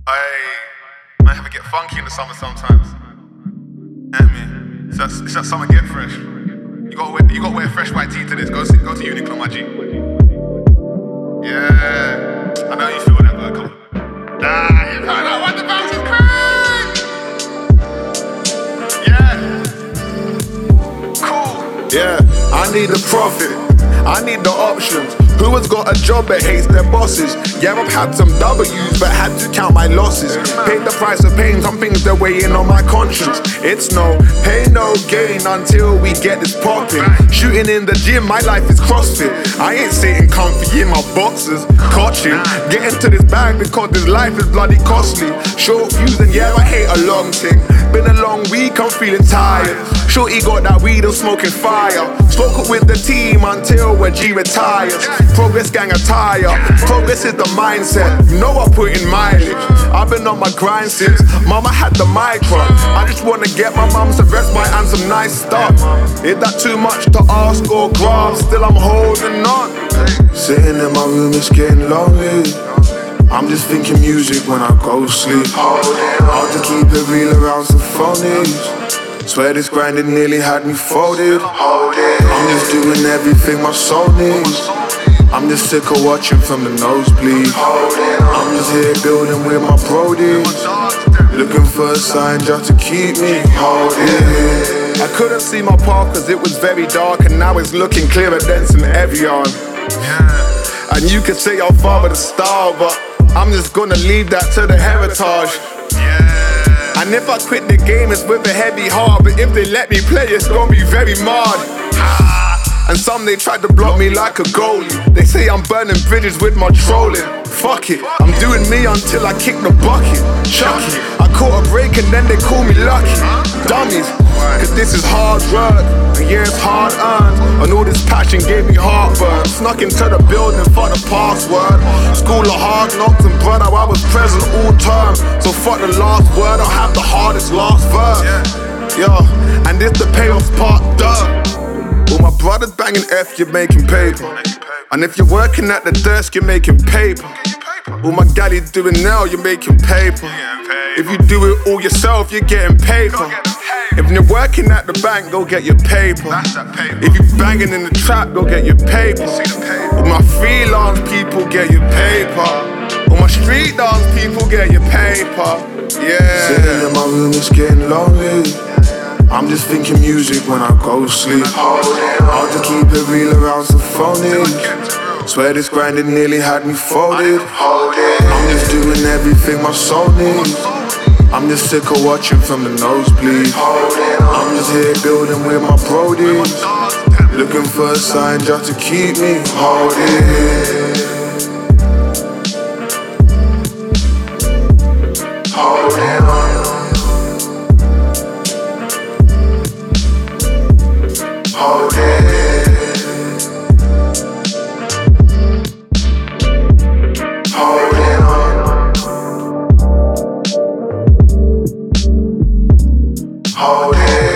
I might have to get funky in the summer sometimes. Get me? It's that summer get fresh. You gotta wear fresh white tee to this. Go to Uniqlo, my G. Yeah, I know you feel that, but come on. Nah, you can't know what the bounce is crazy. Yeah. Cool. Yeah, I need the profit. I need the options. Who has got a job but hates their bosses? Yeah, I've had some W's but had to count my losses. Paid the price of pain, some things they're weighing on my conscience. It's no pain, no gain until we get this popping. Shooting in the gym, my life is CrossFit. I ain't sitting comfy in my boxes, coaching. Getting to this bag because this life is bloody costly. Short fuse and yeah, I hate a long thing. Been a long week, I'm feeling tired. Shorty got that weed, I'm smoking fire. Smoke it with the team until when G retires. Progress gang attire, progress is the mindset. You know I put in mileage. I've been on my grind since mama had the micro. I just wanna get my mum some respite and some nice stuff. Is that too much to ask or grasp? Still I'm holding on. Sitting in my room, it's getting lonely. I'm just thinking music when I go sleep. Hard to keep it real around some phonies. Swear this grinding nearly had me folded. I'm just doing everything my soul needs. I'm just sick of watching from the nosebleed. I'm just here building with my brodies, looking for a sign just to keep me holding. I couldn't see my path cause it was very dark, and now it's looking clearer than some Evian. And you could say I'll follow the star, but I'm just gonna leave that to the heritage. And if I quit the game, it's with a heavy heart. But if they let me play, it's gonna be very mad. And some they tried to block me like a goalie. They say I'm burning bridges with my trolling. Fuck it, I'm doing me until I kick the bucket. Chuck it, I caught a break and then they call me lucky. Dummies, cause this is hard work, and yeah, it's hard earned. And all this passion gave me heartburn. Snuck into the building for the password. School of hard knocks, and brother, I was present all term. So fuck the last word, I'll have the hardest last verse. Yo, and this the payoff part, duh. All my brothers banging F, you're making paper. And if you're working at the desk, you're making paper. All my galleys doing now, you're making paper. If you do it all yourself, you're getting paper. If you're working at the bank, go get your paper. If you're banging in the trap, go get your paper. All my freelance people get your paper. All my street dance people get your paper. Yeah. Sitting in my room, it's getting lonely. I'm just thinking music when I go sleep. Hard to keep it real around some phonies. Swear this grinding nearly had me folded. I'm just doing everything my soul needs. I'm just sick of watching from the nosebleed. I'm just here building with my brodies, looking for a sign just to keep me holding. Hold it.